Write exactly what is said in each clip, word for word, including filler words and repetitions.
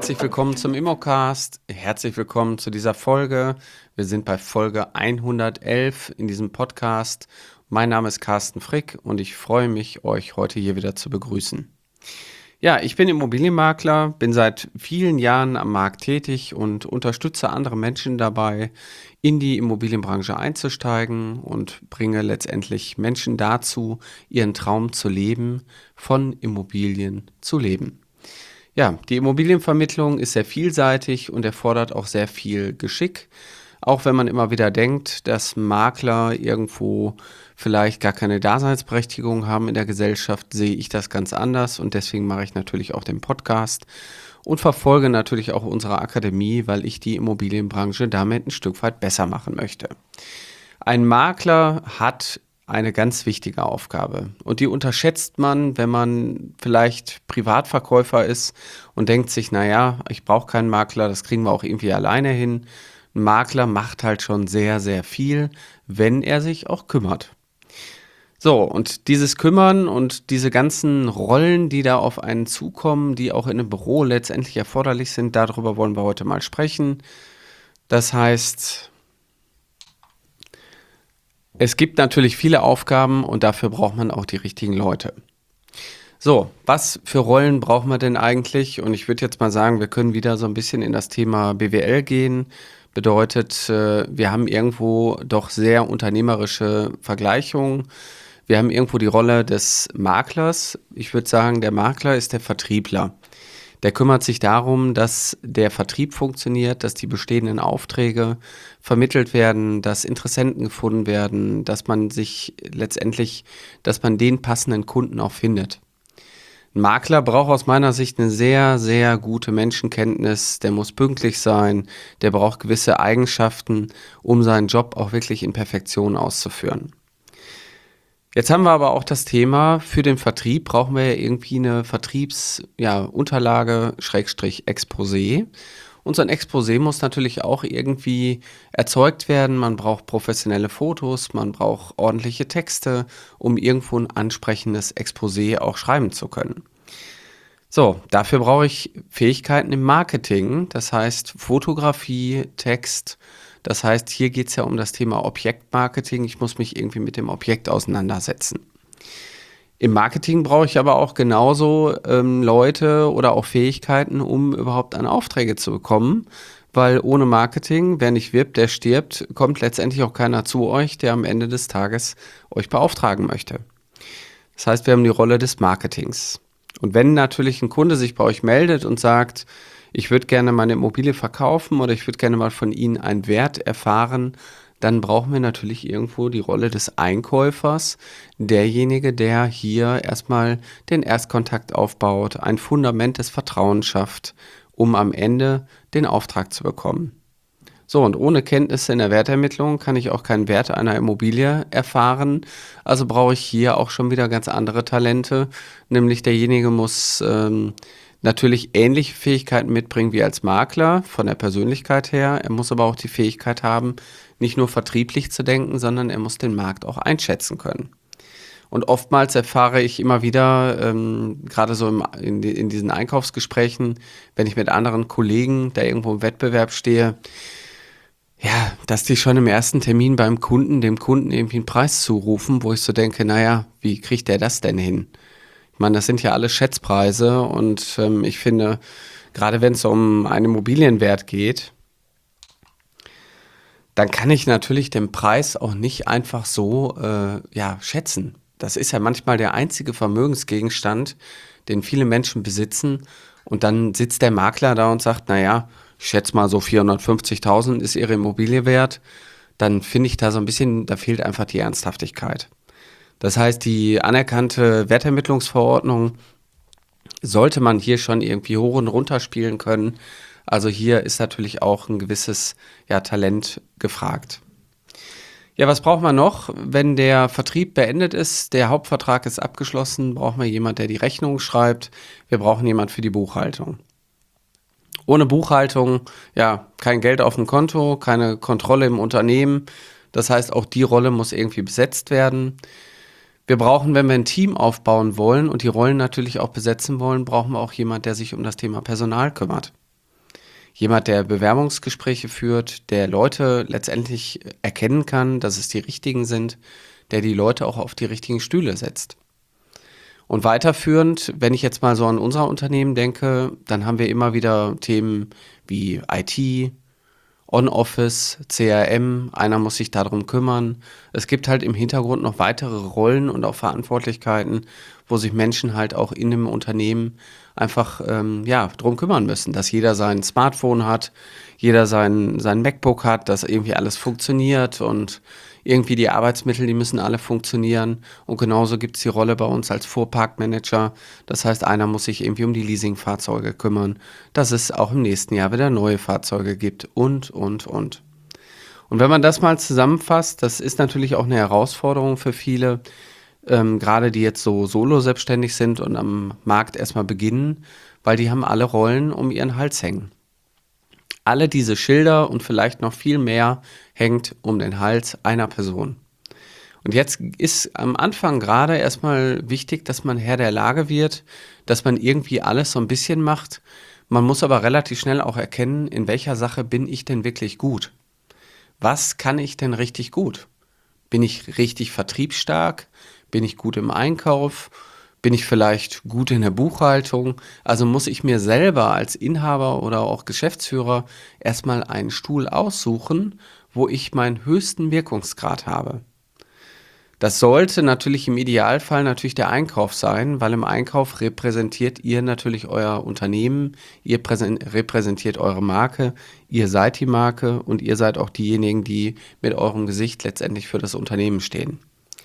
Herzlich willkommen zum Immocast. Herzlich willkommen zu dieser Folge. Wir sind bei Folge hundertelf in diesem Podcast. Mein Name ist Carsten Frick und ich freue mich, euch heute hier wieder zu begrüßen. Ja, ich bin Immobilienmakler, bin seit vielen Jahren am Markt tätig und unterstütze andere Menschen dabei, in die Immobilienbranche einzusteigen und bringe letztendlich Menschen dazu, ihren Traum zu leben, von Immobilien zu leben. Ja, die Immobilienvermittlung ist sehr vielseitig und erfordert auch sehr viel Geschick. Auch wenn man immer wieder denkt, dass Makler irgendwo vielleicht gar keine Daseinsberechtigung haben in der Gesellschaft, sehe ich das ganz anders und deswegen mache ich natürlich auch den Podcast und verfolge natürlich auch unsere Akademie, weil ich die Immobilienbranche damit ein Stück weit besser machen möchte. Ein Makler hat eine ganz wichtige Aufgabe und die unterschätzt man, wenn man vielleicht Privatverkäufer ist und denkt sich, naja, ich brauche keinen Makler, das kriegen wir auch irgendwie alleine hin. Ein Makler macht halt schon sehr, sehr viel, wenn er sich auch kümmert. So, und dieses Kümmern und diese ganzen Rollen, die da auf einen zukommen, die auch in einem Büro letztendlich erforderlich sind, darüber wollen wir heute mal sprechen. Das heißt, es gibt natürlich viele Aufgaben und dafür braucht man auch die richtigen Leute. So, was für Rollen braucht man denn eigentlich? Und ich würde jetzt mal sagen, wir können wieder so ein bisschen in das Thema B W L gehen. Bedeutet, äh, wir haben irgendwo doch sehr unternehmerische Vergleichungen. Wir haben irgendwo die Rolle des Maklers. Ich würde sagen, der Makler ist der Vertriebler. Der kümmert sich darum, dass der Vertrieb funktioniert, dass die bestehenden Aufträge vermittelt werden, dass Interessenten gefunden werden, dass man sich letztendlich, dass man den passenden Kunden auch findet. Ein Makler braucht aus meiner Sicht eine sehr, sehr gute Menschenkenntnis. Der muss pünktlich sein, der braucht gewisse Eigenschaften, um seinen Job auch wirklich in Perfektion auszuführen. Jetzt haben wir aber auch das Thema, für den Vertrieb brauchen wir ja irgendwie eine Vertriebsunterlage, ja, Schrägstrich Exposé. Und so ein Exposé muss natürlich auch irgendwie erzeugt werden. Man braucht professionelle Fotos, man braucht ordentliche Texte, um irgendwo ein ansprechendes Exposé auch schreiben zu können. So, dafür brauche ich Fähigkeiten im Marketing, das heißt Fotografie, Text. Das heißt, hier geht es ja um das Thema Objektmarketing. Ich muss mich irgendwie mit dem Objekt auseinandersetzen. Im Marketing brauche ich aber auch genauso ähm, Leute oder auch Fähigkeiten, um überhaupt an Aufträge zu bekommen. Weil ohne Marketing, wer nicht wirbt, der stirbt, kommt letztendlich auch keiner zu euch, der am Ende des Tages euch beauftragen möchte. Das heißt, wir haben die Rolle des Marketings. Und wenn natürlich ein Kunde sich bei euch meldet und sagt, ich würde gerne meine Immobilie verkaufen oder ich würde gerne mal von Ihnen einen Wert erfahren, dann brauchen wir natürlich irgendwo die Rolle des Einkäufers, derjenige, der hier erstmal den Erstkontakt aufbaut, ein Fundament des Vertrauens schafft, um am Ende den Auftrag zu bekommen. So, und ohne Kenntnisse in der Wertermittlung kann ich auch keinen Wert einer Immobilie erfahren. Also brauche ich hier auch schon wieder ganz andere Talente, nämlich derjenige muss ähm, natürlich ähnliche Fähigkeiten mitbringen wie als Makler von der Persönlichkeit her. Er muss aber auch die Fähigkeit haben, nicht nur vertrieblich zu denken, sondern er muss den Markt auch einschätzen können. Und oftmals erfahre ich immer wieder, ähm, gerade so im, in, die, in diesen Einkaufsgesprächen, wenn ich mit anderen Kollegen da irgendwo im Wettbewerb stehe, ja, dass die schon im ersten Termin beim Kunden, dem Kunden irgendwie einen Preis zurufen, wo ich so denke, naja, wie kriegt der das denn hin? Ich meine, das sind ja alles Schätzpreise und ähm, ich finde, gerade wenn es um einen Immobilienwert geht, dann kann ich natürlich den Preis auch nicht einfach so äh, ja, schätzen. Das ist ja manchmal der einzige Vermögensgegenstand, den viele Menschen besitzen und dann sitzt der Makler da und sagt, naja, ich schätze mal so vierhundertfünfzigtausend ist ihre Immobilie wert, dann finde ich da so ein bisschen, da fehlt einfach die Ernsthaftigkeit. Das heißt, die anerkannte Wertermittlungsverordnung sollte man hier schon irgendwie hoch und runter spielen können. Also hier ist natürlich auch ein gewisses ja, Talent gefragt. Ja, was braucht man noch? Wenn der Vertrieb beendet ist, der Hauptvertrag ist abgeschlossen, brauchen wir jemanden, der die Rechnung schreibt. Wir brauchen jemanden für die Buchhaltung. Ohne Buchhaltung, ja, kein Geld auf dem Konto, keine Kontrolle im Unternehmen. Das heißt, auch die Rolle muss irgendwie besetzt werden. Wir brauchen, wenn wir ein Team aufbauen wollen und die Rollen natürlich auch besetzen wollen, brauchen wir auch jemanden, der sich um das Thema Personal kümmert. Jemand, der Bewerbungsgespräche führt, der Leute letztendlich erkennen kann, dass es die richtigen sind, der die Leute auch auf die richtigen Stühle setzt. Und weiterführend, wenn ich jetzt mal so an unser Unternehmen denke, dann haben wir immer wieder Themen wie I T, On-Office, C R M, einer muss sich darum kümmern. Es gibt halt im Hintergrund noch weitere Rollen und auch Verantwortlichkeiten, wo sich Menschen halt auch in dem Unternehmen einfach ähm, ja, drum kümmern müssen, dass jeder sein Smartphone hat, jeder sein, sein MacBook hat, dass irgendwie alles funktioniert und irgendwie die Arbeitsmittel, die müssen alle funktionieren. Und genauso gibt es die Rolle bei uns als Fuhrparkmanager. Das heißt, einer muss sich irgendwie um die Leasingfahrzeuge kümmern, dass es auch im nächsten Jahr wieder neue Fahrzeuge gibt und, und, und. Und wenn man das mal zusammenfasst, das ist natürlich auch eine Herausforderung für viele, ähm, gerade die jetzt so solo selbstständig sind und am Markt erstmal beginnen, weil die haben alle Rollen um ihren Hals hängen. Alle diese Schilder und vielleicht noch viel mehr hängt um den Hals einer Person. Und jetzt ist am Anfang gerade erstmal wichtig, dass man Herr der Lage wird, dass man irgendwie alles so ein bisschen macht. Man muss aber relativ schnell auch erkennen, in welcher Sache bin ich denn wirklich gut? Was kann ich denn richtig gut? Bin ich richtig vertriebsstark? Bin ich gut im Einkauf? Bin ich vielleicht gut in der Buchhaltung? Also muss ich mir selber als Inhaber oder auch Geschäftsführer erstmal einen Stuhl aussuchen, wo ich meinen höchsten Wirkungsgrad habe. Das sollte natürlich im Idealfall natürlich der Einkauf sein, weil im Einkauf repräsentiert ihr natürlich euer Unternehmen, ihr präsen- repräsentiert eure Marke, ihr seid die Marke und ihr seid auch diejenigen, die mit eurem Gesicht letztendlich für das Unternehmen stehen.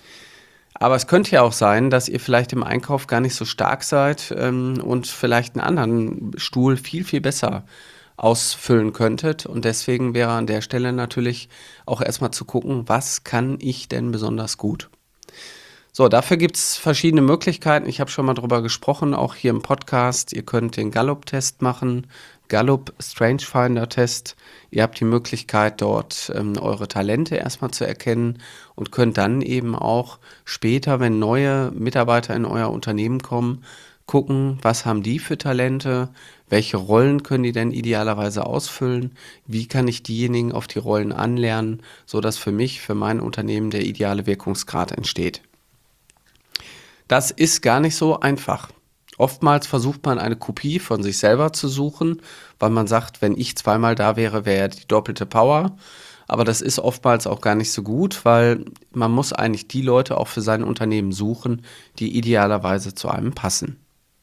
Aber es könnte ja auch sein, dass ihr vielleicht im Einkauf gar nicht so stark seid ähm, und vielleicht einen anderen Stuhl viel, viel besser ausfüllen könntet. Und deswegen wäre an der Stelle natürlich auch erstmal zu gucken, was kann ich denn besonders gut? So, dafür gibt es verschiedene Möglichkeiten. Ich habe schon mal drüber gesprochen, auch hier im Podcast. Ihr könnt den Gallup-Test machen, Gallup Strange Finder Test. Ihr habt die Möglichkeit, dort ähm, eure Talente erstmal zu erkennen und könnt dann eben auch später, wenn neue Mitarbeiter in euer Unternehmen kommen, gucken, was haben die für Talente, welche Rollen können die denn idealerweise ausfüllen, wie kann ich diejenigen auf die Rollen anlernen, sodass für mich, für mein Unternehmen der ideale Wirkungsgrad entsteht. Das ist gar nicht so einfach. Oftmals versucht man eine Kopie von sich selber zu suchen, weil man sagt, wenn ich zweimal da wäre, wäre ja die doppelte Power. Aber das ist oftmals auch gar nicht so gut, weil man muss eigentlich die Leute auch für sein Unternehmen suchen, die idealerweise zu einem passen.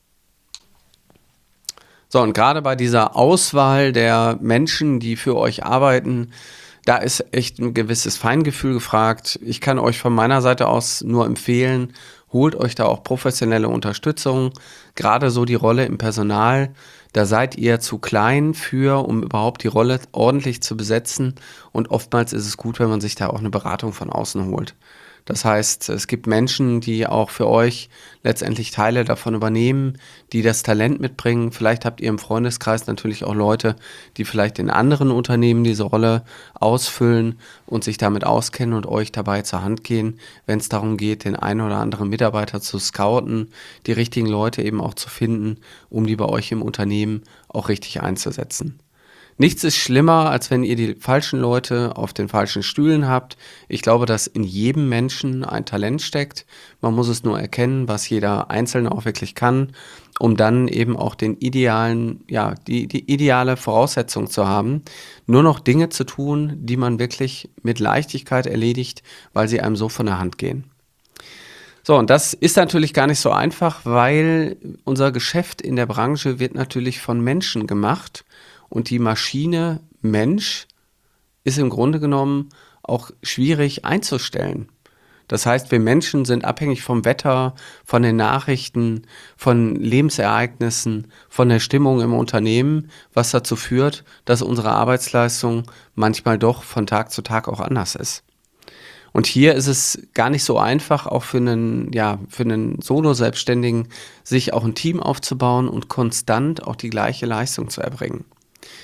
So, und gerade bei dieser Auswahl der Menschen, die für euch arbeiten, da ist echt ein gewisses Feingefühl gefragt. Ich kann euch von meiner Seite aus nur empfehlen, holt euch da auch professionelle Unterstützung. Gerade so die Rolle im Personal, da seid ihr zu klein für, um überhaupt die Rolle ordentlich zu besetzen. Und oftmals ist es gut, wenn man sich da auch eine Beratung von außen holt. Das heißt, es gibt Menschen, die auch für euch letztendlich Teile davon übernehmen, die das Talent mitbringen. Vielleicht habt ihr im Freundeskreis natürlich auch Leute, die vielleicht in anderen Unternehmen diese Rolle ausfüllen und sich damit auskennen und euch dabei zur Hand gehen, wenn es darum geht, den einen oder anderen Mitarbeiter zu scouten, die richtigen Leute eben auch zu finden, um die bei euch im Unternehmen auch richtig einzusetzen. Nichts ist schlimmer, als wenn ihr die falschen Leute auf den falschen Stühlen habt. Ich glaube, dass in jedem Menschen ein Talent steckt. Man muss es nur erkennen, was jeder Einzelne auch wirklich kann, um dann eben auch den idealen, ja, die, die ideale Voraussetzung zu haben, nur noch Dinge zu tun, die man wirklich mit Leichtigkeit erledigt, weil sie einem so von der Hand gehen. So, und das ist natürlich gar nicht so einfach, weil unser Geschäft in der Branche wird natürlich von Menschen gemacht. Und die Maschine Mensch ist im Grunde genommen auch schwierig einzustellen. Das heißt, wir Menschen sind abhängig vom Wetter, von den Nachrichten, von Lebensereignissen, von der Stimmung im Unternehmen, was dazu führt, dass unsere Arbeitsleistung manchmal doch von Tag zu Tag auch anders ist. Und hier ist es gar nicht so einfach, auch für einen, ja, für einen Solo-Selbstständigen, sich auch ein Team aufzubauen und konstant auch die gleiche Leistung zu erbringen.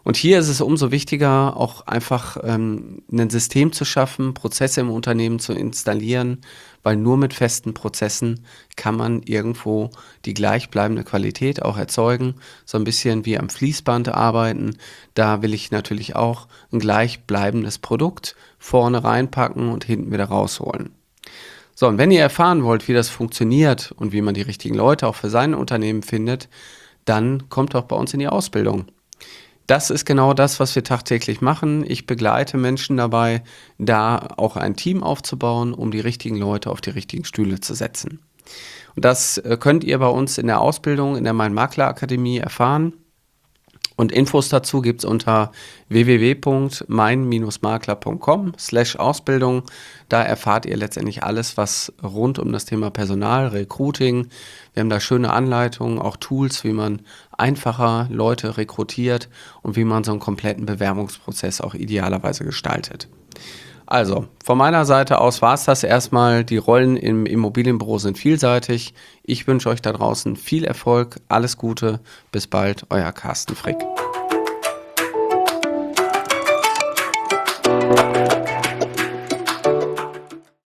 Und hier ist es umso wichtiger, auch einfach ähm, ein System zu schaffen, Prozesse im Unternehmen zu installieren, weil nur mit festen Prozessen kann man irgendwo die gleichbleibende Qualität auch erzeugen. So ein bisschen wie am Fließband arbeiten. Da will ich natürlich auch ein gleichbleibendes Produkt vorne reinpacken und hinten wieder rausholen. So, und wenn ihr erfahren wollt, wie das funktioniert und wie man die richtigen Leute auch für sein Unternehmen findet, dann kommt doch bei uns in die Ausbildung. Das ist genau das, was wir tagtäglich machen. Ich begleite Menschen dabei, da auch ein Team aufzubauen, um die richtigen Leute auf die richtigen Stühle zu setzen. Und das äh, könnt ihr bei uns in der Ausbildung in der Mein Makler Akademie erfahren. Und Infos dazu gibt es unter w w w punkt mein makler punkt com slash Ausbildung. Da erfahrt ihr letztendlich alles, was rund um das Thema Personal, Recruiting. Wir haben da schöne Anleitungen, auch Tools, wie man einfacher Leute rekrutiert und wie man so einen kompletten Bewerbungsprozess auch idealerweise gestaltet. Also, von meiner Seite aus war es das erstmal. Die Rollen im Immobilienbüro sind vielseitig. Ich wünsche euch da draußen viel Erfolg, alles Gute, bis bald, euer Carsten Frick.